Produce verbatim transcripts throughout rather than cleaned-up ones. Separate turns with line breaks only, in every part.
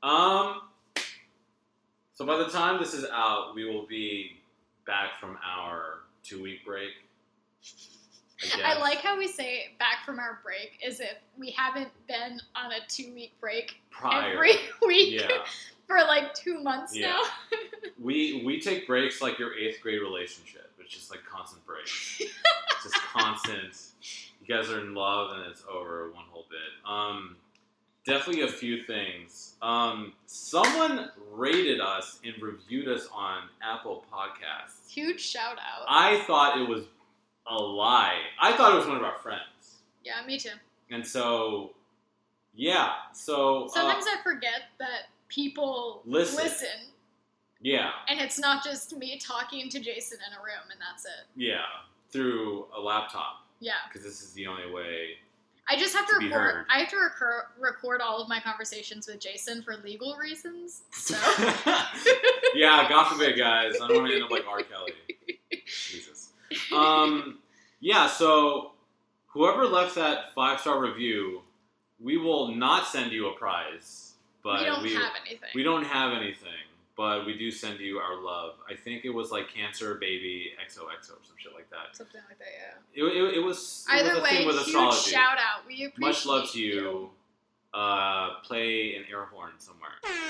Um. So by the time this is out, we will be back from our two-week break.
I, I like how we say back from our break as if we haven't been on a two-week break
Prior.
every week
Yeah.
for like two months
Yeah.
now.
we we take breaks like your eighth grade relationship. It's just like constant breaks. It's just constant. You guys are in love and it's over one whole bit. Um, definitely a few things. Um, someone rated us and reviewed us on Apple Podcasts.
Huge shout out.
I thought it was a lie. I thought it was one of our friends.
Yeah, me too.
And so, yeah. So
sometimes
uh,
I forget that people
listen.
listen.
Yeah.
And it's not just me talking to Jason in a room and that's it.
Yeah. Through a laptop.
Yeah.
Because this is the only way.
I just have to,
to
record. I have to recur, record all of my conversations with Jason for legal reasons. So.
Yeah, God forbid, guys. I don't want to end up like R. Kelly. Jesus. Um. Yeah. So, whoever left that five star review, we will not send you a prize. But
we don't
we,
have anything.
We don't have anything. But we do send you our love. I think it was like Cancer Baby X O X O or some shit like that.
Something like that, yeah.
It, it, it was it
Either
was a
way,
thing with
huge
astrology.
shout out. We appreciate
Much love to you.
you.
Uh, play an air horn somewhere.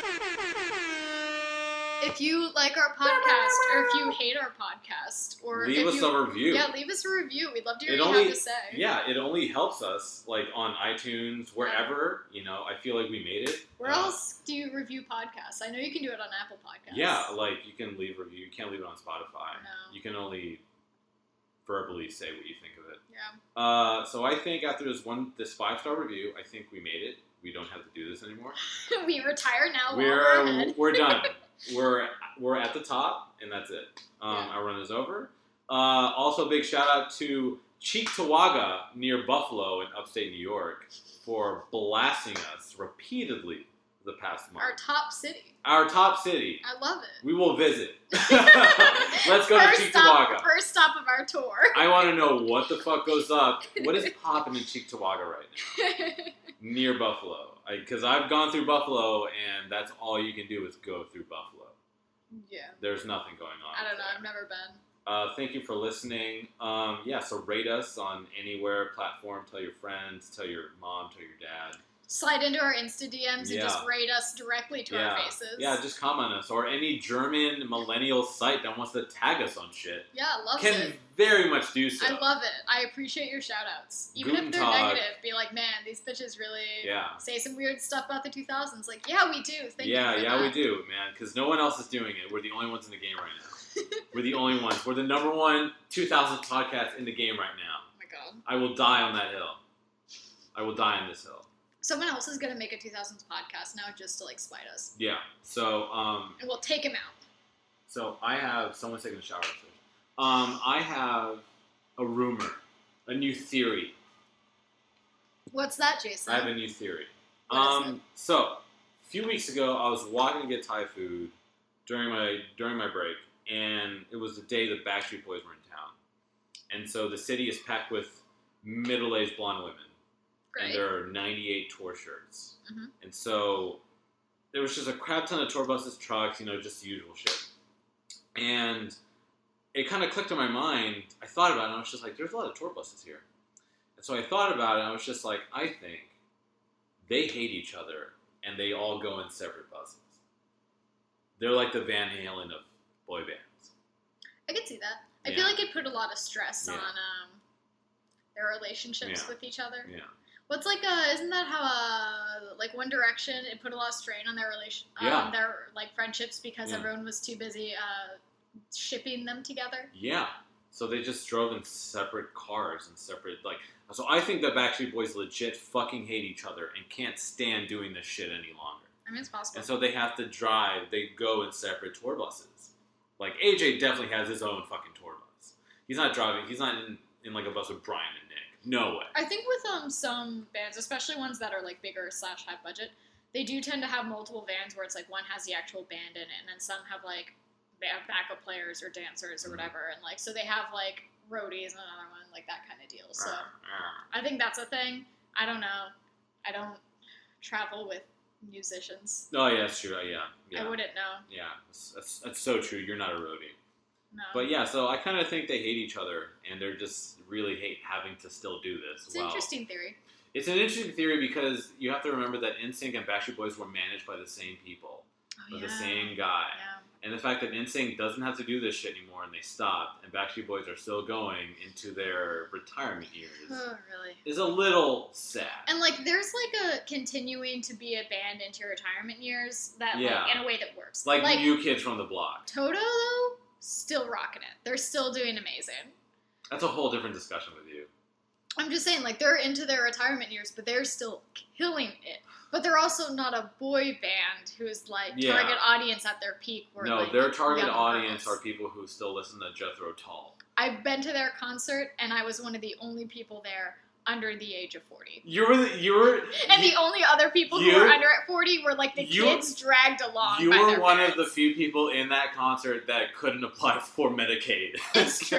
If you like our podcast, or if you hate our podcast, or
leave
if
us
you,
a review.
Yeah, leave us a review. We'd love to hear
It
what
only,
you have to say.
Yeah, it only helps us, like, on iTunes, wherever, you know, I feel like we made it.
Where
uh,
else do you review podcasts? I know you can do it on Apple Podcasts.
Yeah, like, you can leave a review. You can't leave it on Spotify.
No.
You can only verbally say what you think of it.
Yeah.
Uh, so I think after this one, this five-star review, I think we made it. We don't have to do this anymore.
We retire now.
We're,
while we're ahead.
we're done. We're we're at the top, and that's it. Um,
Yeah.
Our run is over. Uh, also, big shout out to Cheektowaga near Buffalo in upstate New York for blasting us repeatedly the past month.
Our top city.
Our top city.
I love it.
We will visit. Let's go
first
to Cheektowaga.
Stop, first stop of our tour.
I want to know what the fuck goes up. What is popping in Cheektowaga right now? Near Buffalo. Because I've gone through Buffalo, and that's all you can do is go through Buffalo.
Yeah.
There's nothing going on.
I don't know.
there.
I've never been.
Uh, thank you for listening. Um, yeah, so rate us on anywhere platform. Tell your friends. Tell your mom. Tell your dad.
Slide into our Insta D Ms
Yeah.
and just rate us directly to
yeah.
our faces.
Yeah, just comment us. Or any German millennial site that wants to tag us on shit.
Yeah, loves
Can
it.
very much do so.
I love it. I appreciate your shout outs. Even
Guten
if they're
Tag.
negative, be like, man, these bitches really
Yeah.
say some weird stuff about the two thousands. Like, yeah, we do. Thank
yeah,
you for
yeah,
that.
we do, man. Because no one else is doing it. We're the only ones in the game right now. We're the only ones. We're the number one two thousands podcast in the game right now.
Oh my god.
I will die on that hill. I will die on this hill.
Someone else is going to make a two thousands podcast now just to, like, spite us.
Yeah. So, um...
And we'll take him out.
So, I have... Someone's taking a shower. Um, I have a rumor. A new theory.
What's that, Jason?
I have a new theory.
What is
Um, so, a few weeks ago, I was walking to get Thai food during my during my break, and it was the day the Backstreet Boys were in town. And so the city is packed with middle-aged blonde women.
Great.
And there are ninety-eight tour shirts.
Mhm.
And so there was just a crap ton of tour buses, trucks, you know, just the usual shit. And it kind of clicked in my mind. I thought about it, and I was just like, there's a lot of tour buses here. And so I thought about it, and I was just like, I think they hate each other, and they all go in separate buses. They're like the Van Halen of boy bands.
I could see that. I
Yeah.
feel like it put a lot of stress
Yeah.
on um, their relationships
Yeah.
with each other.
Yeah.
What's like uh isn't that how uh like One Direction, it put a lot of strain on their relation um,
Yeah.
their like friendships because
Yeah.
everyone was too busy uh shipping them together.
Yeah. So they just drove in separate cars and separate, like... So I think the Backstreet Boys legit fucking hate each other and can't stand doing this shit any longer.
I mean, it's possible.
And so they have to drive, they go in separate tour buses. Like, A J definitely has his own fucking tour bus. He's not driving, he's not in, in like a bus with Brian and Nick. No way.
I think with um some bands, especially ones that are like bigger slash high budget, they do tend to have multiple vans where it's like one has the actual band in it, and then some have like they have backup players or dancers or
Mhm.
whatever, and like so they have like roadies and another one, like that kind of deal. So
Arr, arr.
I think that's a thing. I don't know. I don't travel with musicians.
Oh yeah, that's true. Yeah, yeah.
I wouldn't know.
Yeah, that's, that's, that's so true. You're not a roadie.
No.
But yeah, so I kind of think they hate each other, and they're just really hate having to still do this.
It's an interesting theory.
It's an interesting theory because you have to remember that N Sync and Backstreet Boys were managed by the same people,
Oh,
by
yeah.
the same guy.
Yeah.
And the fact that N Sync doesn't have to do this shit anymore, and they stopped, and Backstreet Boys are still going into their retirement years,
Oh, really?
is a little sad.
And, like, there's, like, a continuing to be a band into your retirement years that,
Yeah.
like, in a way that works.
Like, New Kids from the Block.
Toto, though, still rocking it. They're still doing amazing.
That's a whole different discussion with you.
I'm just saying, like, they're into their retirement years, but they're still killing it. But they're also not a boy band who's, like,
Yeah.
target audience at their peak. Where,
No,
like,
their target
young
audience
girls.
are people who still listen to Jethro Tull.
I've been to their concert, and I was one of the only people there under the age of forty.
You were the, you were
And
you,
the only other people
you-
who were under at forty were, like, the
you-
kids dragged along
you
by
were
their
one
parents.
of the few people in that concert that couldn't apply for Medicaid.
It's true,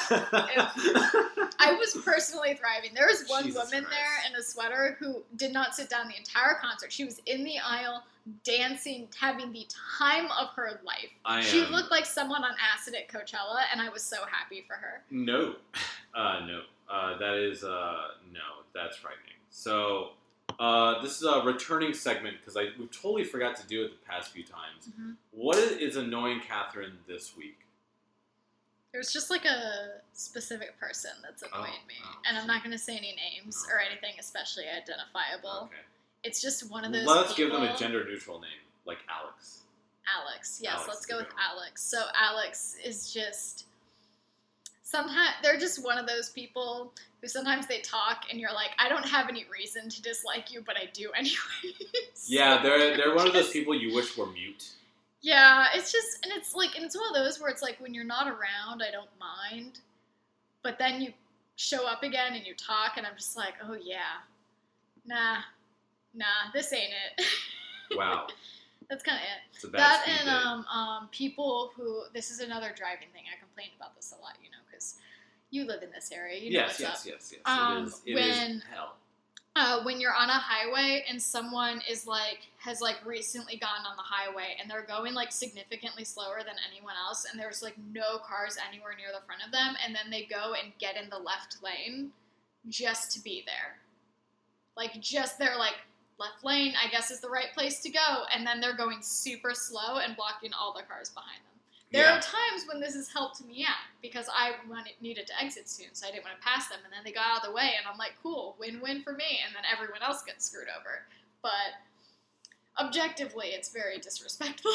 I was personally thriving. There was one
Jesus
woman
Christ.
there in a sweater who did not sit down the entire concert. She was in the aisle, dancing, having the time of her life.
I
She
am-
looked like someone on acid at Coachella, and I was so happy for her.
No, uh, no, uh, that is uh, no, that's frightening. So uh, this is a returning segment because I we totally forgot to do it the past few times.
Mm-hmm.
What is, is annoying Catherine this week?
There's just like a specific person that's annoying
Oh,
me,
oh,
and I'm not going to say any names or anything especially identifiable.
Okay,
It's just one of those.
let's
people,
give them a gender neutral name, like Alex.
Alex, yes,
Alex
let's
is
go
a
with
good one.
Alex. So Alex is just sometimes they're just one of those people who sometimes they talk and you're like, I don't have any reason to dislike you, but I do anyways.
Yeah, they're they're one of those
Just-
people you wish were mute.
Yeah, it's just, and it's like, and it's one of those where it's like, when you're not around, I don't mind, but then you show up again and you talk, and I'm just like, oh yeah, nah, nah, this ain't it.
Wow,
That's kind of it.
it's a bad
That
speed
and
date.
um, um, people who, this is another driving thing. I complain about this a lot, you know, because you live in this area. You know
yes,
what's
yes,
up.
yes, yes,
Um,
It is. It
when-
is hell.
Uh, when you're on a highway and someone is like, has like recently gotten on the highway and they're going like significantly slower than anyone else and there's like no cars anywhere near the front of them and then they go and get in the left lane just to be there. Like just they're like, left lane I guess is the right place to go, and then they're going super slow and blocking all the cars behind them. There
Yeah.
are times when this has helped me out because I wanted, needed to exit soon, so I didn't want to pass them, and then they got out of the way, and I'm like, cool, win-win for me, and then everyone else gets screwed over. But objectively, it's very disrespectful.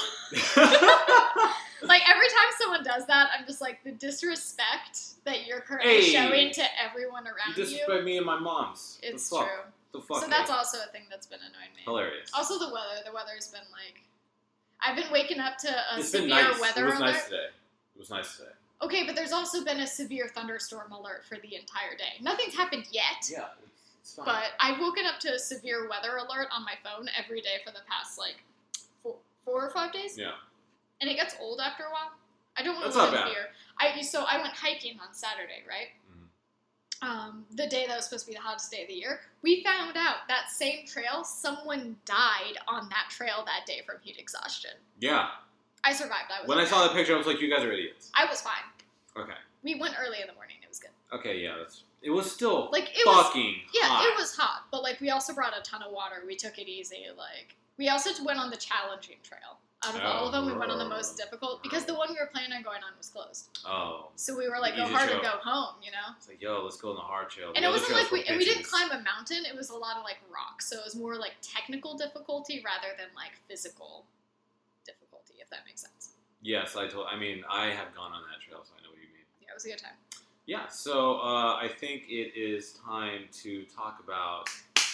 Like, every time someone does that, I'm just like, the disrespect that you're currently
Hey!
showing to everyone
You
around you,
disrespect me and my mom's.
it's
the fuck?
true.
The fuck?
So that's
man?
also a thing that's been annoying me.
hilarious.
Also, the weather. The weather's been like, I've been waking up to a
It's
severe
been nice.
weather
It was
alert.
nice today. It was nice today.
Okay, but there's also been a severe thunderstorm alert for the entire day. Nothing's happened yet,
Yeah, it's, it's fine.
but I've woken up to a severe weather alert on my phone every day for the past like four, four or five days,
yeah.
and it gets old after a while. I don't want
That's
to live
not
in
bad.
fear. I so I went hiking on Saturday, right?
Mhm.
Um, the day that was supposed to be the hottest day of the year. We found out that same trail, someone died on that trail that day from heat exhaustion.
Yeah.
I survived. I was
When I
okay.
saw that picture, I was like, "You guys are idiots."
I was fine.
Okay.
We went early in the morning. It was good.
Okay. Yeah. That's. It was still
Like it was.
fucking
Yeah,
hot.
it was hot, but like we also brought a ton of water. We took it easy. Like we also went on the challenging trail. Out of all of them, we went on the most difficult because the one we were planning on going on was closed.
Oh.
So we were like,
The
go
easy
hard
trail.
or go home, you know.
It's like, yo, let's go on the hard trail.
And
The
it
other
wasn't
trails
like we
were
and we didn't
bitches.
climb a mountain. It was a lot of like rocks, so it was more like technical difficulty rather than like physical difficulty, if that makes sense.
Yes, I told. I mean, I have gone on that trail, so I know what you mean.
Yeah, it was a good time.
Yeah. So uh, I think it is time to talk about.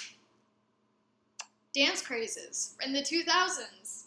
Dance crazes in the two thousands.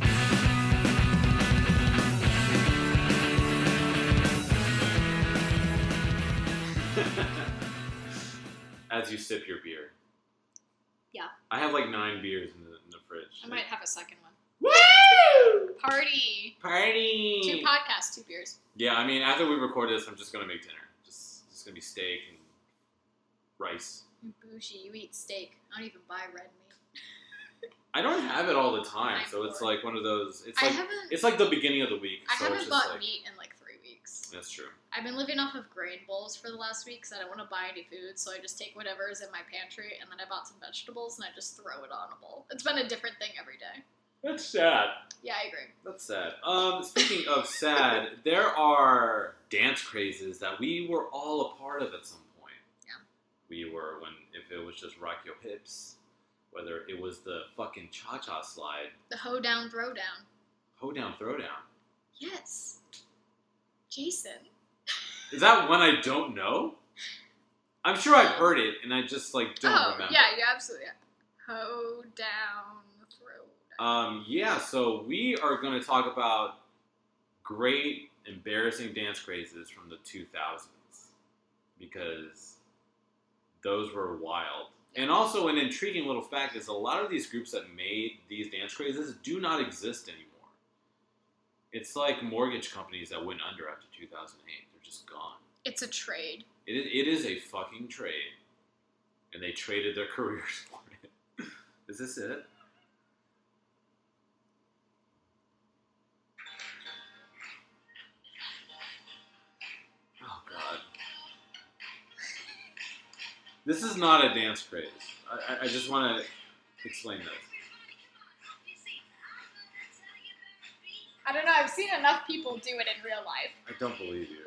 As you sip your beer.
Yeah.
I have like nine beers in the, in the fridge.
I might have a second one.
Woo!
Party.
Party!
Two podcasts, two beers.
Yeah, I mean, after we record this, I'm just gonna make dinner. Just, just gonna be steak and rice.
You're bougie. You eat steak. I don't even buy red meat.
I don't have it all the time,
I'm
so it's
bored.
like one of those. It's
I
like
haven't.
it's like the beginning of the week.
I
so
haven't
it's just
bought
like,
meat in like three weeks.
That's true.
I've been living off of grain bowls for the last week because I don't want to buy any food, so I just take whatever is in my pantry, and then I bought some vegetables, and I just throw it on a bowl. It's been a different thing every day.
That's sad.
Yeah, I agree.
That's sad. Um, speaking of sad, there are dance crazes that we were all a part of at some point.
Yeah.
We were when if it was just rock your hips, whether it was the fucking cha-cha slide,
The hoe down, throw down.
hoe down, throw down.
Yes. Jason.
Is that one I don't know? I'm sure I've heard it, and I just like don't
oh,
remember.
yeah, you absolutely. Yeah. Hoe down, throw down.
Um, yeah, so we are going to talk about great, embarrassing dance crazes from the two thousands because those were wild. And also, an intriguing little fact is a lot of these groups that made these dance crazes do not exist anymore. It's like mortgage companies that went under after two thousand eight. They're just gone.
It's a trade.
It is, it is a fucking trade. And they traded their careers for it. Is this it? Oh, God. This is not a dance craze. I, I, I just want to explain this.
I don't know, I've seen enough people do it in real life.
I don't believe you.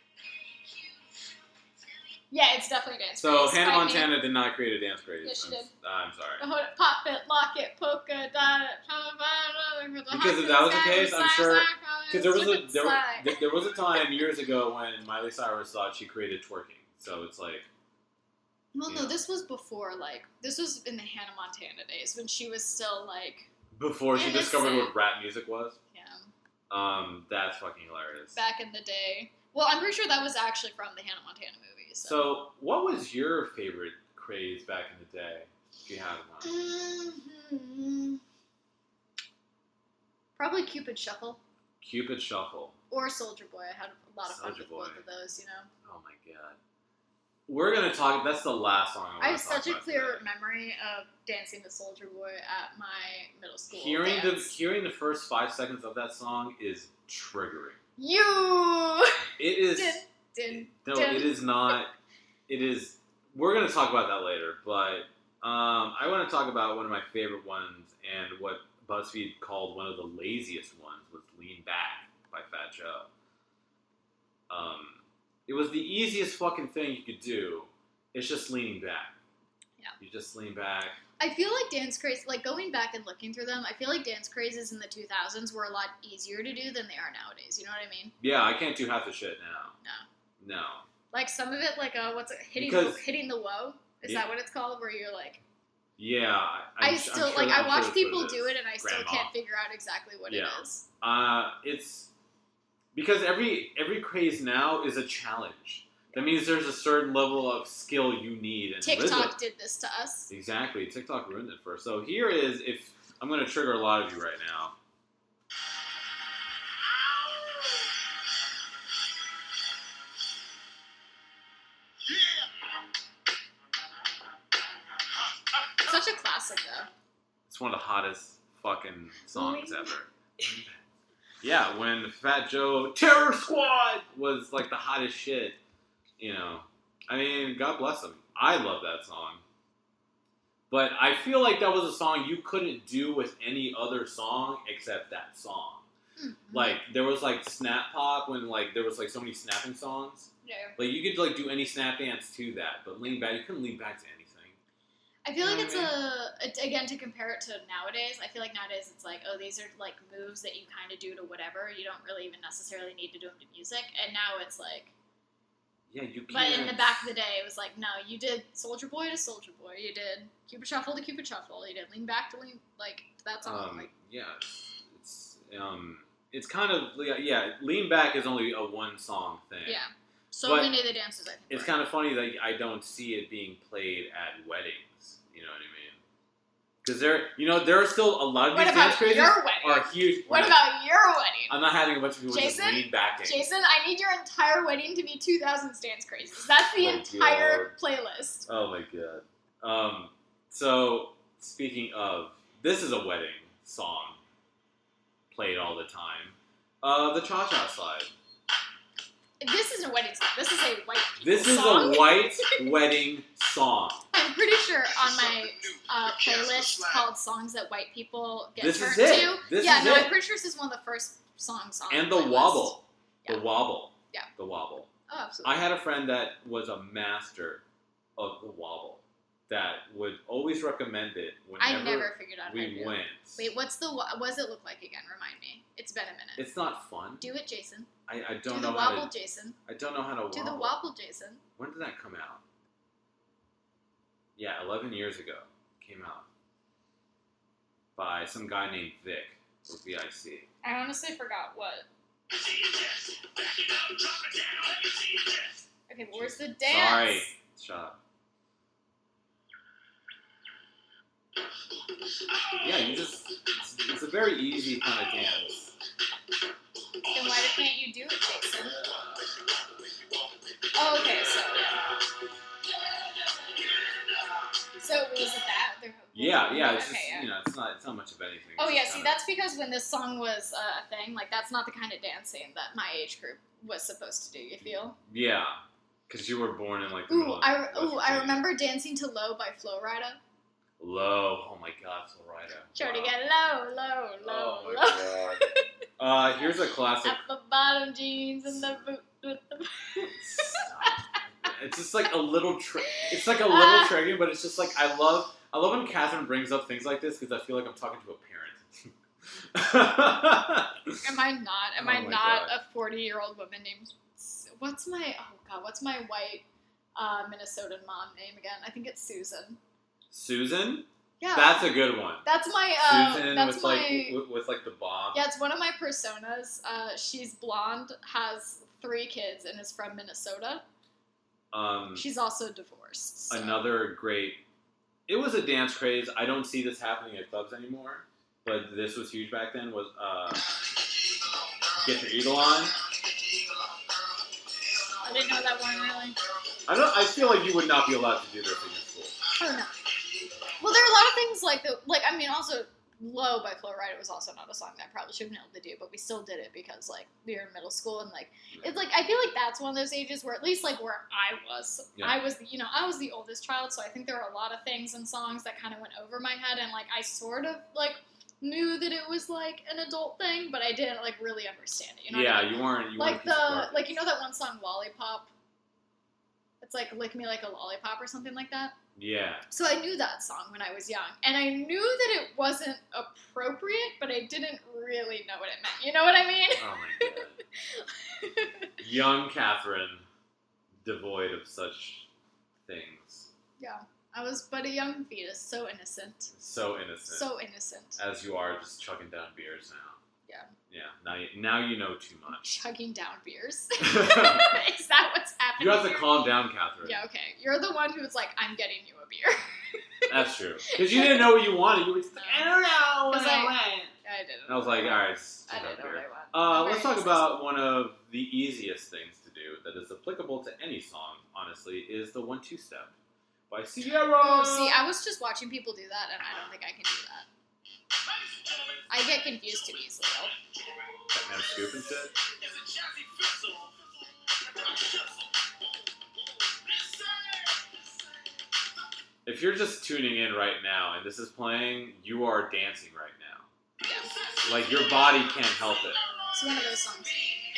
Yeah, it's definitely a dance
So,
craze.
Hannah
By me.
Montana did not create a dance craze.
Yes, she
I'm,
did.
I'm sorry.
Hold it, pop it, lock it, polka dot it.
Because if that was the case, I'm sure. Because there was a there, there, there was a time years ago when Miley Cyrus thought she created twerking. So it's like.
Well, no,
Yeah.
this was before, like, this was in the Hannah Montana days when she was still, like,
Before she
Innocent.
discovered what rap music was.
yeah,
Um, that's fucking hilarious.
back in the day. Well, I'm pretty sure that was actually from the Hannah Montana movies. So,
So, what was your favorite craze back in the day? If you had one.
Mhm. Probably Cupid Shuffle
Cupid Shuffle.
or Soldier Boy. I had a lot of fun
Soulja
with
Boy.
both of those, you know.
Oh my god. We're gonna talk. That's the last song I want
I
to
have
talk
such a
about
clear
today.
memory of dancing to Soldier Boy at my middle school
Hearing the
dance.
hearing the first five seconds of that song is triggering.
You
It is.
din, din,
No,
din.
it is not. It is. We're gonna talk about that later, but um, I want to talk about one of my favorite ones and what BuzzFeed called one of the laziest ones was "Lean Back" by Fat Joe. Um, it was the easiest fucking thing you could do. It's just leaning back.
Yeah.
You just lean back.
I feel like dance craze, like going back and looking through them, I feel like dance crazes in the two thousands were a lot easier to do than they are nowadays. You know what I mean?
Yeah, I can't do half the shit now.
No.
No.
Like some of it, like uh, what's it, hitting
Because-
the, hitting the woe? Is
Yeah.
that what it's called? Where you're like,
Yeah. I,
I,
I'm-
still
I'm sure
like
that-
I
I'm
watch
sure that's
people
what it
do
is.
it, and I still
Grandma.
can't figure out exactly what
Yeah.
it is.
Uh, it's because every every craze now is a challenge. That means there's a certain level of skill you need and
TikTok
rhythm.
did this to us.
Exactly, TikTok ruined it for us. So here is if I'm going to trigger a lot of you right now.
Such a classic, though.
It's one of the hottest fucking songs ever. Yeah, when Fat Joe Terror Squad was like the hottest shit, you know. I mean, God bless him. I love that song. But I feel like that was a song you couldn't do with any other song except that song.
Mhm.
Like, there was like Snap Pop when like there was like so many snapping songs.
Yeah.
Like, you could like do any snap dance to that, but lean back, you couldn't lean back to anything.
I feel
You
like
know
it's
what
a, it, again, to compare it to nowadays, I feel like nowadays it's like, oh, these are like moves that you kind of do to whatever. You don't really even necessarily need to do them to music. And now it's like,
Yeah, you can't.
but in the back of the day, it was like, no, you did Soldier Boy to Soldier Boy. You did Cupid Shuffle to Cupid Shuffle. You did Lean Back to Lean, like, that's all.
Um,
like,
yeah, it's um, it's kind of yeah. Lean Back is only a one song thing.
yeah. So
But
many of the dances, I think.
It's
were.
kind of funny that I don't see it being played at weddings. You know what I mean? Because there, you know, there are still a lot of
What
these
about
dance crazes
your wedding?
are huge.
What
We're not-
about your wedding?
I'm not having a bunch of people
Jason?
just lean backing.
Jason, I need your entire wedding to be two thousands dance crazes. That's the
Oh,
entire playlist.
Oh my god. Um. So speaking of, this is a wedding song played all the time. Uh, the Cha-Cha Slide.
This isn't a wedding song. This is a white people
This is
song.
a white wedding song.
I'm pretty sure on my uh, playlist called "Songs That White People Get
This
Turned
is it.
to."
This
yeah,
is
no,
it.
I'm pretty sure this is one of the first songs on
And
the
the
playlist.
wobble.
Yeah.
The wobble.
Yeah.
The wobble.
Oh, absolutely.
I had a friend that was a master of the wobble that would always recommend it whenever
I never figured out how to
we
do it.
went.
Wait, what's the what does it look like again? Remind me. It's been a minute.
It's not fun.
Do it, Jason.
I, I don't
Do
know
the
how
wobble,
to.
Jason.
I don't know how to wobble.
Do the wobble, Jason.
When did that come out? Yeah, eleven years ago. Came out by some guy named Vic or V I C.
I honestly forgot what. Okay, but where's the dance?
Sorry. Shut up. Yeah, you just. It's, it's a very easy kind of dance.
Then why can't you do it, Jason? Oh, okay, so yeah. So was it that? The-
Yeah, yeah, it's
okay,
just,
yeah.
you know, it's not it's not much of anything.
Oh
It's
yeah,
just
see,
kinda-
that's because when this song was uh, a thing, like that's not the kind of dancing that my age group was supposed to do. You feel?
Yeah, because you were born in like the
Ooh,
middle of
I
West
ooh, I
Virginia.
remember dancing to "Low" by Flo Rida.
Low. Oh my God, Florida.
Try to
Wow.
get low, low, low,
Oh my
low.
God. Uh, here's a classic.
Apple bottom jeans and the boot with the.
It's just like a little. Tri- it's like a little
Ah.
triggering, but it's just like I love. I love when Catherine brings up things like this because I feel like I'm talking to a parent.
Am I not? Am
Oh
I
my
not
God.
a forty-year-old woman named? What's my? Oh God, what's my white uh, Minnesotan mom name again? I think it's Susan.
Susan.
Yeah,
That's a good one.
that's my. Uh,
Susan
that's
with
my.
like with, with like the bob.
Yeah, it's one of my personas. Uh, she's blonde, has three kids, and is from Minnesota.
Um,
She's also divorced. So.
Another great. It was a dance craze. I don't see this happening at clubs anymore, but this was huge back then. Was uh, Get Your Eagle On.
I didn't know that one really.
I don't. I feel like you would not be allowed to do this in your school.
Oh no. Well, there are a lot of things like the like. I mean, also "Low" by Flo Rida was also not a song that I probably should have been able to do, but we still did it because like we were in middle school and like it's like I feel like that's one of those ages where at least like where I was,
Yeah.
I was the, you know I was the oldest child, so I think there were a lot of things and songs that kind of went over my head and like I sort of like knew that it was like an adult thing, but I didn't like really understand it. You know what I
Yeah,
mean?
you weren't. You
Like
weren't a piece of
the
garbage.
like you know that one song "Lollipop." It's like "Lick Me Like a Lollipop" or something like that.
Yeah.
So I knew that song when I was young, and I knew that it wasn't appropriate, but I didn't really know what it meant. You know what I mean?
Oh my God. Young Catherine, devoid of such things.
Yeah, I was but a young fetus, so innocent,
So innocent.
so innocent,
As you are, just chugging down beers now.
Yeah.
Yeah. Now you, now you know too much.
chugging down beers.
You
Is that what's happening?
have to
here?
calm down, Catherine.
Yeah, okay. You're the one who's like, I'm getting you a beer.
That's true. Because you didn't know what you wanted. You were just like, I don't know what
'Cause
I
I-
want.
I didn't.
And I was like, all right, just
I
check
didn't
out
know
beer.
what I want.
Uh,
I'm
let's
very
talk about one of the easiest things to do that is applicable to any song, honestly, is the one two step by Sierra.
Oh, see, I was just watching people do that, and I don't think I can do that. I get confused too easily, though.
Batman Scoop and shit. If you're just tuning in right now and this is playing, you are dancing right now.
Yeah.
Like, your body can't help it.
It's one of those songs.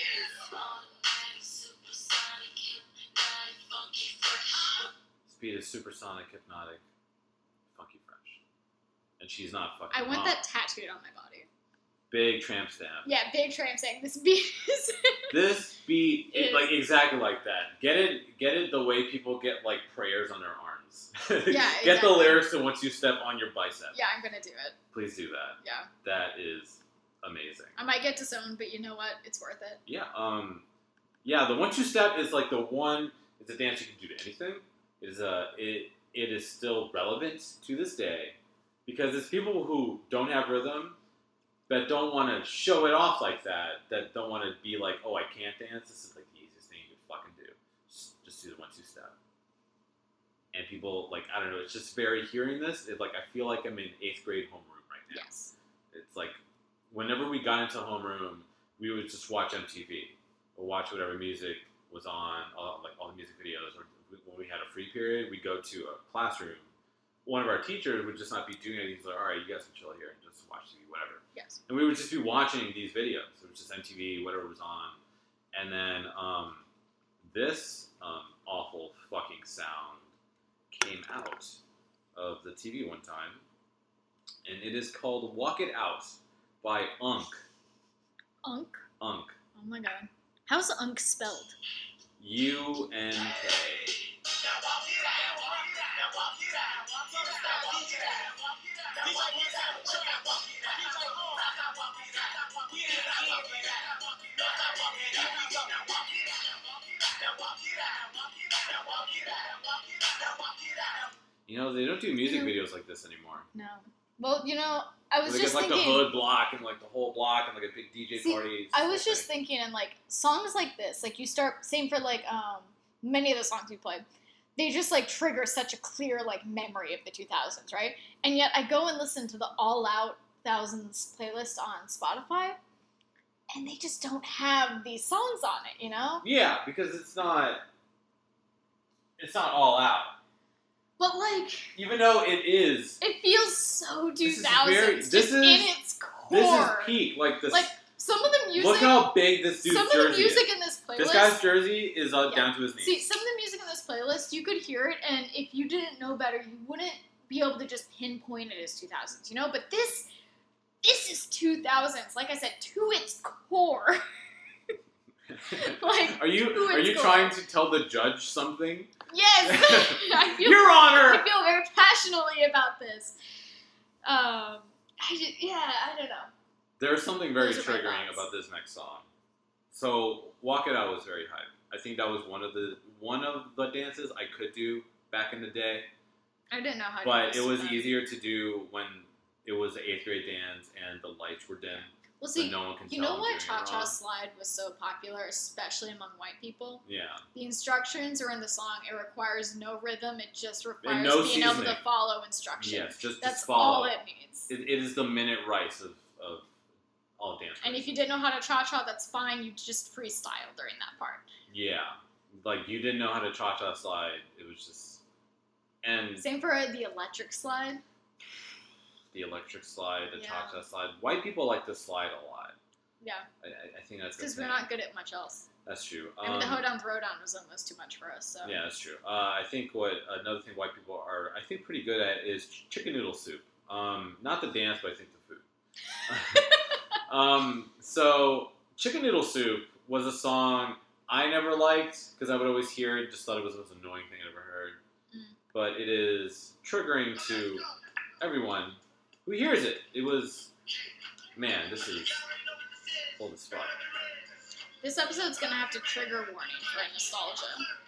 Speed is supersonic, hypnotic, funky fresh. And she's not fucking
I want
wrong.
that tattooed on my body.
Big tramp stamp.
Yeah, big tramp saying this beat is.
This beat,
Is-
it, like, exactly like that. Get it get it the way people get, like, prayers on their arms.
Yeah,
Get the
exactly.
lyrics to once you step on your bicep.
Yeah, I'm gonna do it.
Please do that.
Yeah.
That is amazing.
I might get disowned, but you know what? It's worth it.
Yeah, um, yeah, the one two step is like the one. It's a dance you can do to anything. It is uh, it it is still relevant to this day because it's people who don't have rhythm, that don't want to show it off like that. That don't want to be like, oh, I can't dance. This is like the easiest thing you could fucking do. Just, just do the one two step. And people like I don't know. It's just very hearing this. It, like I feel like I'm in eighth grade homeroom right now.
Yes.
It's like whenever we got into homeroom, we would just watch M T V or watch whatever music was on, all, like all the music videos. Or when we had a free period, we'd go to a classroom. One of our teachers would just not be doing it. He's like, all right, you guys can chill here and just watch T V, whatever.
Yes.
And we would just be watching these videos. It was just M T V, whatever was on. And then um, this um, awful fucking sound came out of the T V one time. And it is called Walk It Out by Unk.
Unk?
Unk.
Oh my god. How's Unk spelled?
U N K. You know, they don't do music videos like this anymore.
No. Well, you know, I was
like
just
it's like
thinking...
the hood block and like the whole block and like a big D J
See,
party.
I was just thing. thinking, and like, songs like this, like you start, same for like, um, many of the songs we played, they just like trigger such a clear like memory of the two thousands, right? And yet I go and listen to the All Out Thousands playlist on Spotify, and they just don't have these songs on it, you know?
Yeah, because it's not, it's not all out.
But like,
even though it is,
it feels so two
this
thousands,
is very,
just
this is,
in its core.
This is peak, like this.
Like some of the music.
Look how big this dude's
some
jersey
of the music
is.
in this playlist.
This guy's jersey is uh,
Yeah.
down to his knees.
See, some of the music in this playlist, you could hear it, and if you didn't know better, you wouldn't be able to just pinpoint it as two thousands, you know? But this, this is two thousands, like I said, to its core. Like,
are you
to
are
its
you
core.
trying to tell the judge something?
Yes! I feel,
Your Honor!
I feel very passionately about this. Um, I just, yeah, I don't know.
There's something very
Those are my
triggering
thoughts.
about this next song. So, Walk It Out was very hype. I think that was one of the one of the dances I could do back in the day.
I didn't know how to
But
do
it was
this.
easier to do when it was the eighth grade dance and the lights were dim.
Well,
So
see,
no one can
you
tell
know
I'm
why
doing it
Cha Cha
wrong.
Slide was so popular, especially among white people?
Yeah.
The instructions are in the song. It requires no rhythm. It just requires
no
being able
seasoning.
to follow instructions.
Yes, just,
That's
just follow.
all it needs.
It, it is the minute rice of, of all dance.
And if you didn't know how to cha-cha, that's fine. You just freestyle during that part.
Yeah. Like, you didn't know how to cha-cha slide. It was just... And
Same for uh, the electric slide.
the electric slide, the
Yeah.
cha-cha slide. White people like to slide a lot.
Yeah.
I, I- I think that's the
Because
thing.
we're not good at much else.
That's true.
I mean, the
Um,
hoedown throwdown was almost too much for us. So.
Yeah, that's true. Uh, I think what another thing white people are, I think, pretty good at is ch- chicken noodle soup. Um, not the dance, but I think the food. um, so, chicken noodle soup was a song I never liked because I would always hear it, just thought it was the most annoying thing I'd ever heard.
Mm.
But it is triggering to everyone who hears it. It was, man, this is old as fuck.
This episode's going to have to trigger warning for nostalgia.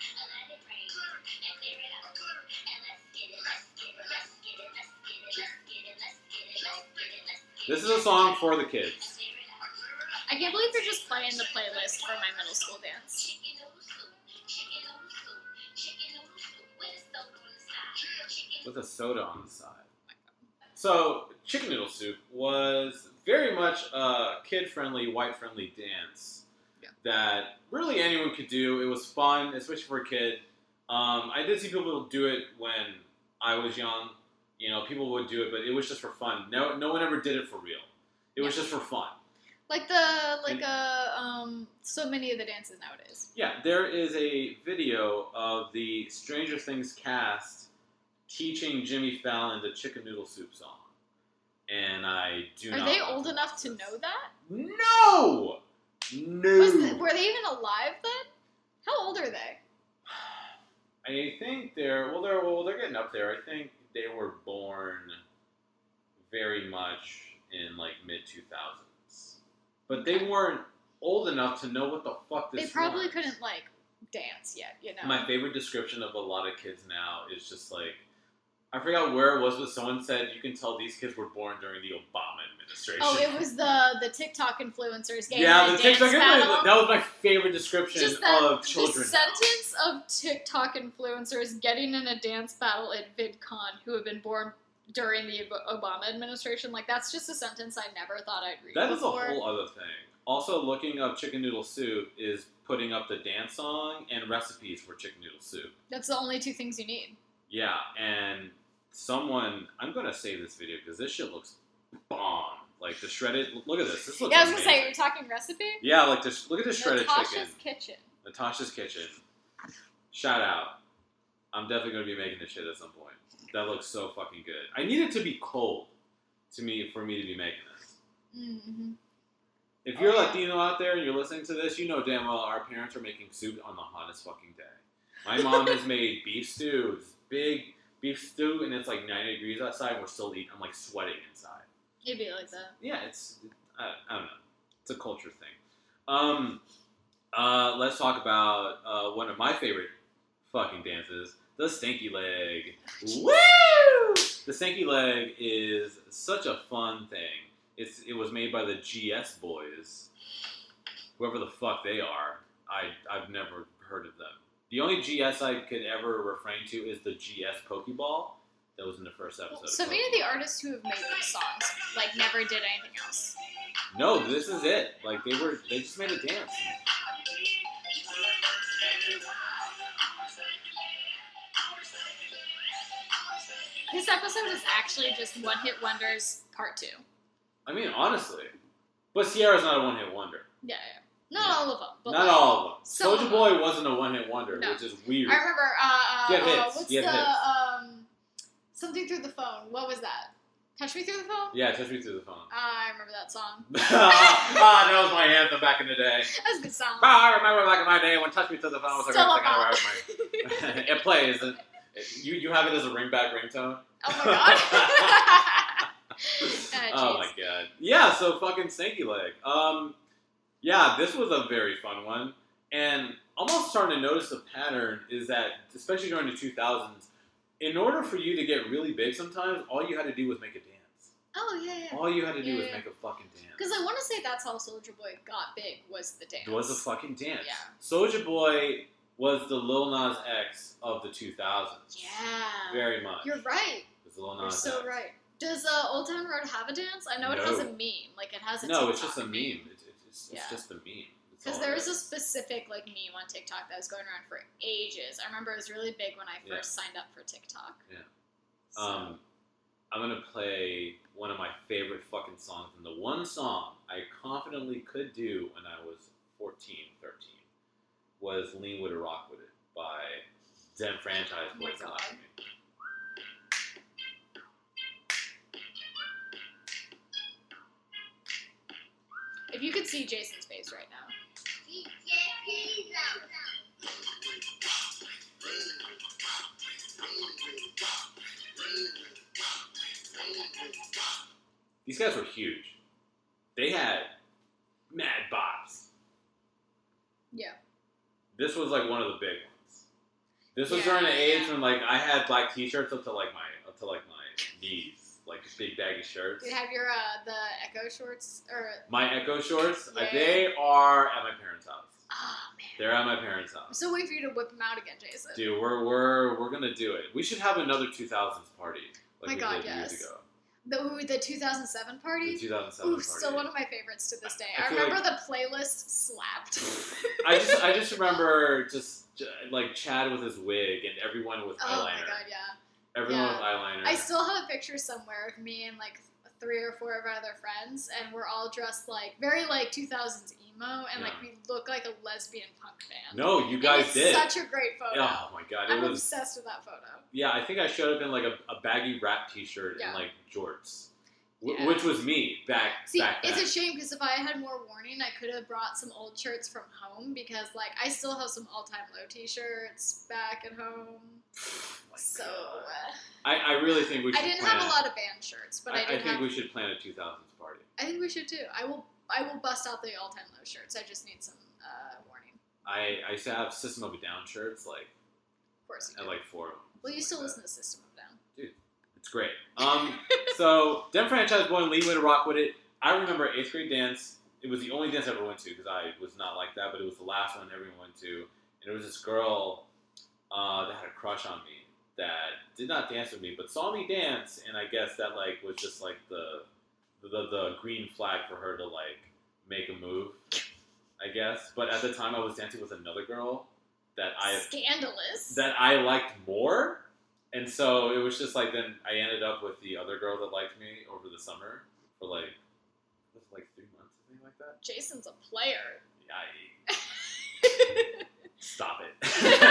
This is a song for the kids.
I can't believe you're just playing the playlist for my middle school dance.
With a soda on the side. So, chicken noodle soup was very much a kid-friendly, white-friendly dance
Yeah.
that really anyone could do. It was fun, especially for a kid. Um, I did see people do it when I was young. You know, people would do it, but it was just for fun. No, no one ever did it for real. It was
Yeah.
just for fun.
Like the, like
And-
uh, um, so many of the dances nowadays.
Yeah, there is a video of the Stranger Things cast teaching Jimmy Fallon the chicken noodle soup song. And I do
Are
not
they
want
old
to
enough
watch
to
this.
know that?
No! No!
Was the, were they even alive then? How old are they?
I think they're, well, they're, well, they're getting up there. I think they were born very much in, like, mid two thousands. But they weren't old enough to know what the fuck this
They probably
was.
couldn't, like, dance yet, you know?
My favorite description of a lot of kids now is just like, I forgot where it was, but someone said you can tell these kids were born during the Obama administration.
Oh, it was the the TikTok influencers getting
yeah,
in a
the
dance
TikTok.
battle.
That was my favorite description
Just that
of children.
the
now.
sentence of TikTok influencers getting in a dance battle at VidCon who have been born during the Ob- Obama administration. Like, that's just a sentence I never thought I'd read
That
before.
is a whole other thing. Also, looking up chicken noodle soup is putting up the dance song and recipes for chicken noodle soup.
That's the only two things you need.
Yeah, and someone, I'm going to save this video because this shit looks bomb. Like, the shredded, look at this. This looks
Yeah, I was going to
amazing.
say, you're talking recipe?
Yeah, like, this, look at this shredded
Natasha's
chicken.
Kitchen.
Natasha's Kitchen. Shout out. I'm definitely going to be making this shit at some point. That looks so fucking good. I need it to be cold to me for me to be making this.
Mm-hmm.
If you're
Oh, yeah.
Latino out there and you're listening to this, you know damn well our parents are making soup on the hottest fucking day. My mom has made beef stew. It's big beef stew, and it's like ninety degrees outside, and we're still eating. I'm like sweating inside.
It'd be like that.
Yeah, it's, I, I don't know. It's a culture thing. Um, uh, let's talk about uh, one of my favorite fucking dances, the stanky leg. Woo! The stanky leg is such a fun thing. It's it was made by the G S Boys, whoever the fuck they are. I I've never heard of them. The only G S I could ever refrain to is the G S Pokeball. That was in the first episode.
So
of
many of
Pokemon.
the artists who have made these songs, like, never did anything else.
No, this is it. Like they were, they just made a dance.
This episode is actually just One Hit Wonders Part two.
I mean, honestly, but Sierra's not a one-hit wonder.
Yeah, yeah. Not
Yeah.
all of them. But
Not
like,
all of them.
some of
Soulja
them.
Boy wasn't a one-hit wonder,
No.
which is weird.
I remember, uh,
He had
uh,
hits.
what's
He had
the,
hits.
um, something through the phone. What was that? Touch Me Through the Phone?
Yeah, touch me through the phone.
Ah, I remember that song.
ah, that was my anthem back in the day.
That was a good song.
Ah, I remember back in my day when "Touch Me Through the Phone" was the
Still
greatest thing
a
I
bop.
ever heard. My, it plays. And you you have it as a ringback ringtone.
Oh my god. Ah,
Oh
jeez.
my god. Yeah, so fucking Stanky Leg. Um, yeah, this was a very fun one, and almost starting to notice the pattern is that, especially during the two thousands, in order for you to get really big, sometimes all you had to do was make a dance.
Oh, yeah, yeah.
All you had to do
Yeah,
was
yeah.
make a fucking dance.
Because I want to say that's how Soulja Boy got big, was the dance.
It was a fucking dance.
Yeah.
Soulja Boy was the Lil Nas X of the two thousands.
Yeah.
Very much.
You're right.
It's Lil
You're
Nas
so
X.
right. Does uh, Old Town Road have a dance? I know it has a
No.
meme. Like, it has a
No,
TikTok
it's just a meme. It's, it's, it's
Yeah.
just a meme. It's
Because
all
there
it
was a
is.
specific, like, meme on TikTok that was going around for ages. I remember it was really big when I
Yeah.
first signed up for TikTok.
Yeah.
So,
Um, I'm gonna play one of my favorite fucking songs, and the one song I confidently could do when I was fourteen, thirteen was "Lean With It, Rock With It" by Dem Franchise
Oh my
Boys.
God.
Alchemy.
if you could see Jason's face right now.
These guys were huge. They had mad bops.
Yeah.
This was like one of the big ones. This was
Yeah,
during the age
yeah.
when like I had black t-shirts up to like my up to like my knees, like big baggy shirts.
Do you have your, uh, the Echo shorts? Or,
My Echo shorts, uh,
Yeah.
they are at my parents' house.
oh, man.
They're at my parents'
I'm
house.
still waiting for you to whip them out again, Jason.
Dude, we're we're we're gonna do it. We should have another two thousands party like
My
we
God,
did years
yes.
ago.
The, ooh, the two thousand seven
The
party?
two thousand seven
Ooh,
party.
still one of my favorites to this day.
I
I,
feel
remember
like-
the playlist slapped.
I just I just remember just j- like Chad with his wig and everyone with
Oh
eyeliner.
my god, yeah.
Everyone
Yeah.
with eyeliner.
I still have a picture somewhere of me and like three or four of our other friends, and we're all dressed like very like two thousands emo, and like
Yeah.
we look like a lesbian punk band.
No, you
And
guys
it's
did.
such a great photo.
Oh my god, it
I'm
was.
obsessed with that photo.
Yeah, I think I showed up in like a, a baggy rap T-shirt
Yeah.
and like jorts, w-
Yeah.
which was me back
See,
back then.
it's a shame because if I had more warning, I could have brought some old shirts from home because, like, I still have some all-time low T-shirts back at home.
Oh my
So
God.
uh,
I, I really think we should.
I didn't
plan,
have a lot of band shirts, but I,
I, I
did
think
have.
we should plan a two thousands party.
I think we should too. I will. I will bust out the all-time low shirts. I just need some uh, warning.
I I used to have System of a Down shirts like
Of course, you
at
do.
like four of them.
Well, you
something
still
like
listen to System of a Down.
that. It's great. Um, so Dem Franchise Boy and Lean With It, Rock With It. I remember eighth grade dance. It was the only dance I ever went to because I was not like that, but it was the last one everyone went to. And it was this girl uh, that had a crush on me that did not dance with me, but saw me dance, and I guess that like was just like the the, the green flag for her to like make a move, I guess. But at the time, I was dancing with another girl that I
Scandalous.
that I liked more, and so it was just like then I ended up with the other girl that liked me over the summer for like was it like three months, something like that.
Jason's a player.
Yeah. I, stop it.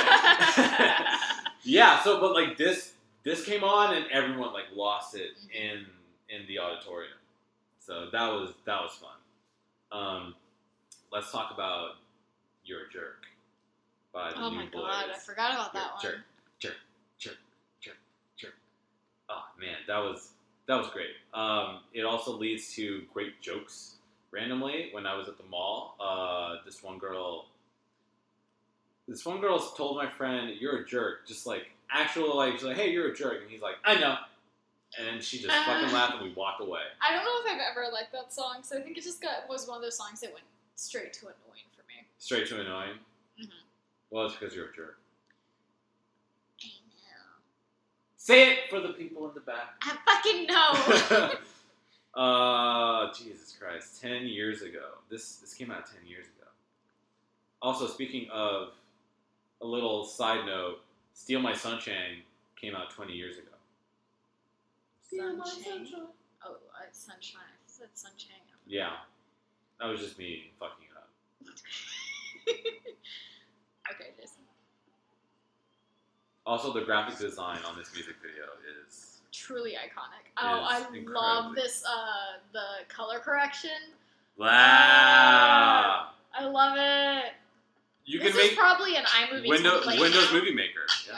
Yeah. So, but like this, this came on and everyone like lost it in in the auditorium. So that was that was fun. Um, let's talk about "You're a Jerk" by the
Oh
New
my
Boys.
god, I forgot about
You're
that
a
one.
jerk, jerk, jerk, jerk, jerk. Oh man, that was that was great. Um, it also leads to great jokes. Randomly, when I was at the mall, uh, this one girl, this one girl told my friend, "You're a jerk." Just like actual, like she's like, "Hey, you're a jerk," and he's like, "I know," and then she just fucking laughed and we walked away.
I don't know if I've ever liked that song, so I think it just got was one of those songs that went straight to annoying for me.
Straight to annoying.
Mm-hmm.
Well, it's because you're a jerk.
I know.
Say it for the people in the back.
I fucking know.
Uh, Jesus Christ, ten years ago. This this came out ten years ago. Also, speaking of a little side note, "Steal My Sunshine" came out twenty years ago.
Sunshine. Oh, uh, Sunshine. I said Sunshine.
Yeah, that was just me fucking it up.
Okay, Jason.
Also, the graphic design on this music video is
Truly iconic. Oh, I
incredibly.
love this. Uh, the color correction.
wow.
I love it.
You
this
can
is
make
probably an iMovie
Windows
template
Windows
now.
Movie Maker. Yeah.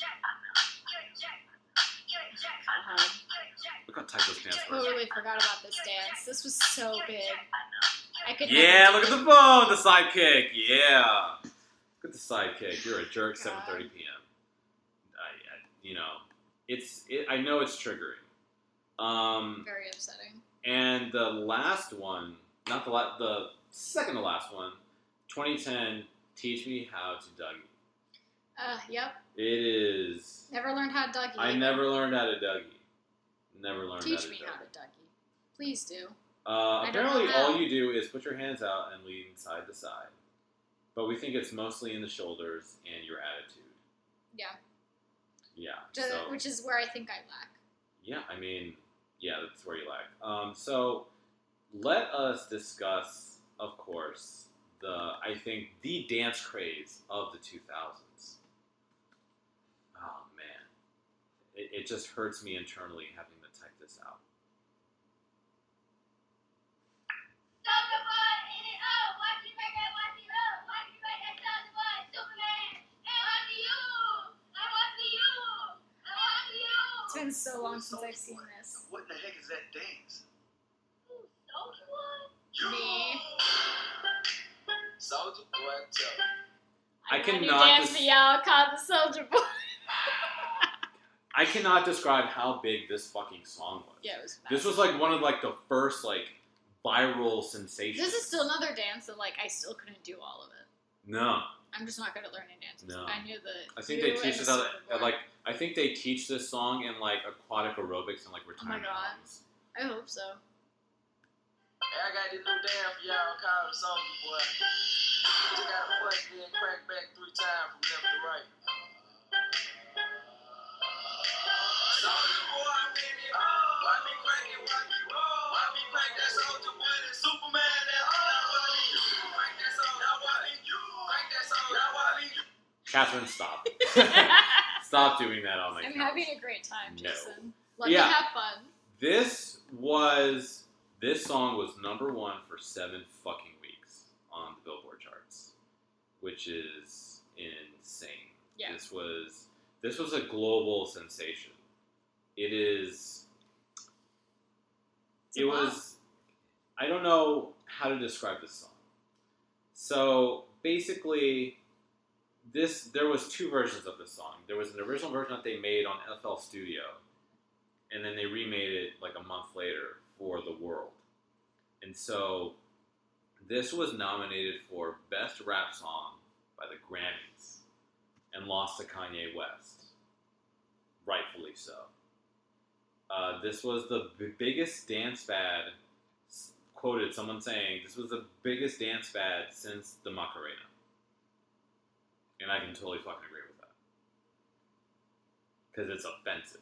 Uh-huh.
Look how tight those pants were.
Totally forgot about this dance. This was so big. I could.
Yeah,
never
look at
do
the
it.
phone, the sidekick. Yeah, look at the sidekick. You're a jerk.
God.
seven thirty p.m. I, I, you know, it's. It, I know it's triggering. Um,
Very upsetting.
and the last one, not the la- the second to last one, twenty ten. Teach Me How to Dougie.
Uh, yep.
It is.
Never learned how to Dougie.
I
either.
never learned how to Dougie. Never learned how
Teach
to
me
Dougie.
how to Dougie. Please do.
Uh,
I don't
apparently,
know how.
all you do is put your hands out and lean side to side. But we think it's mostly in the shoulders and your attitude.
Yeah.
Yeah.
Ju-
So,
Which is where I think I lack.
yeah, I mean, yeah, that's where you lack. Um, so, let us discuss, of course, the I think the dance craze of the two thousands. Oh man, it, it just hurts me internally having to type this out.
It's been so long since I've seen this.
What the heck is that dance?
Me.
Soldier boy, tell me.
I
know you
cannot
dance
dis-
me out, called the Soldier Boy.
I cannot describe how big this fucking song was.
Yeah, it was fast.
This was like one of like the first like viral sensations.
This is still another dance that like I still couldn't do all of it.
No.
I'm just not good at learning dances.
No.
I knew the.
I think
you
they teach
and
us
the
how
Soldier
to,
Boy.
like I think they teach this song in like aquatic aerobics and like retirement
God.
homes.
I hope so.
Hey, I got this new dance for y'all called the Soldier Boy. You just gotta punch me and crack back three times from left to right. Soldier Boy, I'm in it. Why me crank it? Why me roll? Why me crank that Soldier Boy? That Superman, that now why me you crank that Soldier? Now why me you crank that Soldier? Now why me you?
Catherine, stop. Stop doing that on my
I'm
couch.
having a great time,
No.
Jason. Let
Yeah.
me have fun.
This was this song was number one for seven fucking weeks on the Billboard charts, which is insane.
Yeah.
This was this was a global sensation. It is.
It's a
It
lot.
was. I don't know how to describe this song. So basically, this there was two versions of this song. There was an original version that they made on F L Studio, and then they remade it like a month later for the world. And so this was nominated for Best Rap Song by the Grammys and lost to Kanye West. rightfully so. Uh, this was the b- biggest dance fad, s- quoted someone saying, this was the biggest dance fad since the Macarena. And I can totally fucking agree with that. Because it's offensive.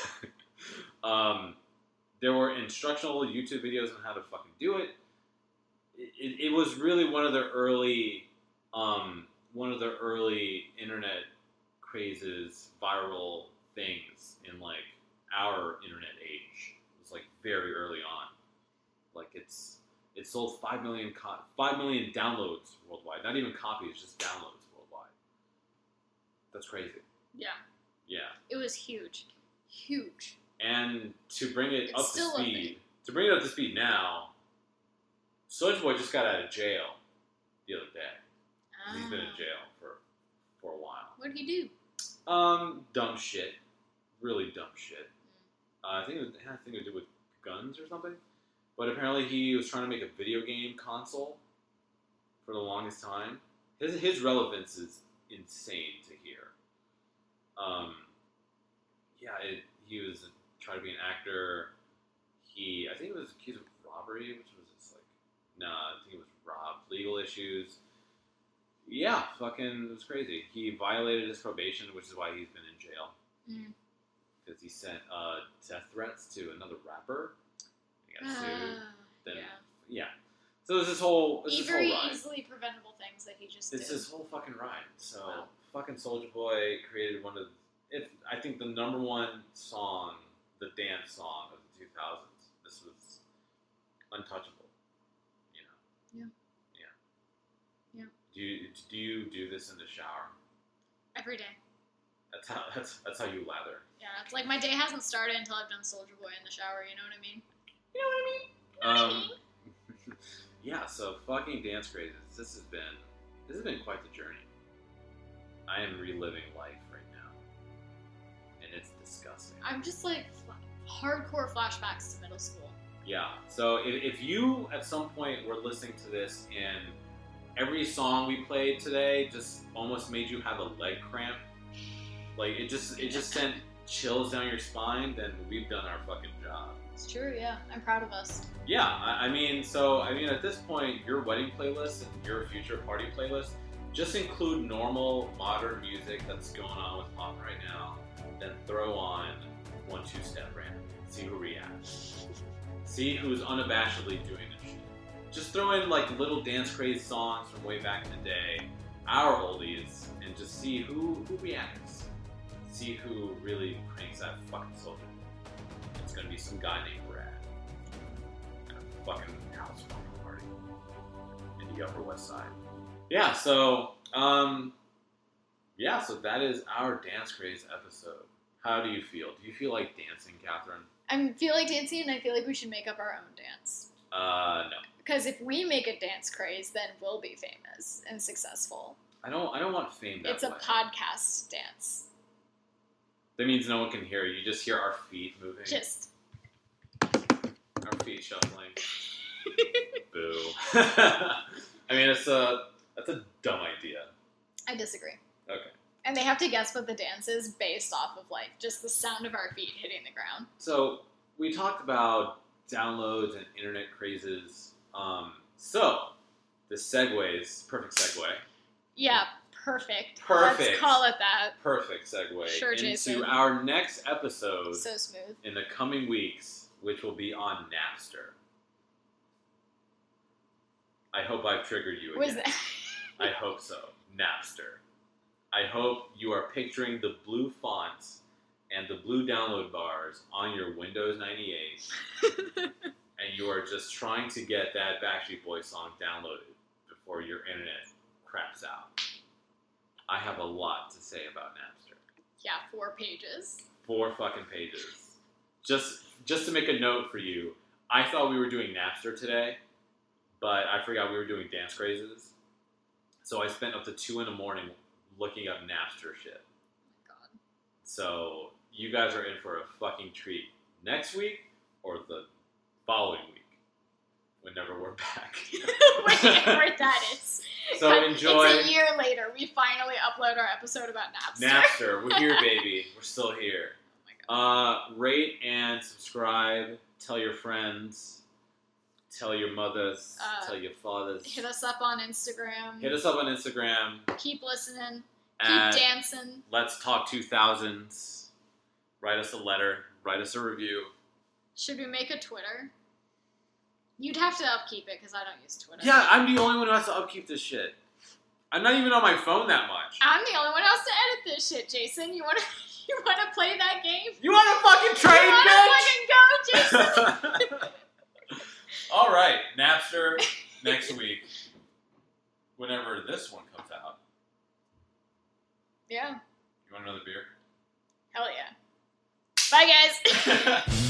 um, there were instructional YouTube videos on how to fucking do it. It, it, it was really one of the early, um, one of the early internet crazes, viral things in like our internet age. It was like very early on. Like it's it sold five million co- five million downloads worldwide. Not even copies, just downloads worldwide. That's crazy.
Yeah.
Yeah.
It was huge. Huge.
And to bring it
It's
up to
still a
speed,
thing.
to bring it up to speed now, Soulja Boy just got out of jail the other day.
Ah.
He's been in jail for for a while.
What did he do?
Um, dumb shit, really dumb shit. Uh, I think it, was, it had something to do with guns or something. But apparently he was trying to make a video game console for the longest time. His his relevance is insane to hear. Um, yeah, it, he was trying to be an actor. He, I think it was accused of robbery, which was just like, nah, I think it was robbed, legal issues. Yeah, fucking, it was crazy. He violated his probation, which is why he's been in jail.
Mm.
Because he sent uh, death threats to another rapper. He got sued.
Ah,
Then,
yeah.
yeah. So there's this whole, it's this
Very
whole ride.
easily preventable things that he just
It's
did.
this whole fucking ride. So,
Wow.
fucking Soulja Boy created one of, if I think the number one song, the dance song of the two thousands. This was untouchable. You know.
Yeah.
Yeah.
Yeah.
Do you do you do this in the shower?
Every day.
That's how that's that's how you lather.
Yeah, it's like my day hasn't started until I've done Soulja Boy in the shower, you know what I mean?
You know what I mean?
You know what I mean?
Yeah, so fucking dance crazes. This has been this has been quite the journey. I am reliving life right now, and it's disgusting.
I'm just like fl- hardcore flashbacks to middle school.
Yeah. So if, if you at some point were listening to this and every song we played today just almost made you have a leg cramp, like it just it just sent chills down your spine, then we've done our fucking job.
It's true, yeah. I'm proud of us.
Yeah, I, I mean, so I mean, at this point, your wedding playlist and your future party playlist just include normal modern music that's going on with pop right now. Then throw on One Two Step Random. See who reacts. See who's unabashedly doing this shit. Just throw in like little dance craze songs from way back in the day, our oldies, and just see who who reacts. See who really cranks that fucking soldier. It's gonna be some guy named Brad at a fucking house party in the Upper West Side. Yeah, so um, yeah, so that is our Dance Craze episode. How do you feel? Do you feel like dancing, Catherine?
I feel like dancing, and I feel like we should make up our own dance.
Uh, no.
Because if we make a dance craze, then we'll be famous and successful.
I don't. I don't want fame that
It's a
way.
podcast dance.
That means no one can hear you. You just hear our feet moving.
Just.
Our feet shuffling. Boo. I mean, it's a that's a dumb idea.
I disagree.
Okay.
And they have to guess what the dance is based off of, like, just the sound of our feet hitting the ground.
So we talked about downloads and internet crazes. Um, so the segues, perfect segue.
Yeah, perfect.
Perfect.
Let's call it that.
Perfect segue
Sure,
into
Jason.
our next episode
So smooth.
in the coming weeks, which will be on Napster. I hope I've triggered you again.
Was that?
I hope so. Napster. I hope you are picturing the blue fonts and the blue download bars on your Windows ninety-eight, and you are just trying to get that Backstreet Boys song downloaded before your internet craps out. I have a lot to say about Napster.
Yeah, four pages.
Four fucking pages. Just just to make a note for you, I thought we were doing Napster today, but I forgot we were doing Dance Crazes. So I spent up to two in the morning looking up Napster shit.
God.
So you guys are in for a fucking treat next week or the following week, whenever we're back.
Whatever that is.
So
But
enjoy.
It's a year later. We finally upload our episode about Napster.
Napster, we're here, baby. We're still here. Uh, rate and subscribe. Tell your friends. Tell your mothers.
Uh,
tell your fathers.
Hit us up on Instagram.
Hit us up on Instagram.
Keep listening.
at
Keep dancing.
Let's Talk two thousands. Write us a letter. Write us a review.
Should we make a Twitter? You'd have to upkeep it because I don't use Twitter.
Yeah, I'm the only one who has to upkeep this shit. I'm not even on my phone that much.
I'm the only one who has to edit this shit, Jason. You wanna you wanna play that game?
You want to fucking trade,
you wanna
bitch?
fucking go, Jason?
All right, Napster next week, whenever this one comes out.
Yeah.
You want another beer?
Hell yeah. Bye, guys.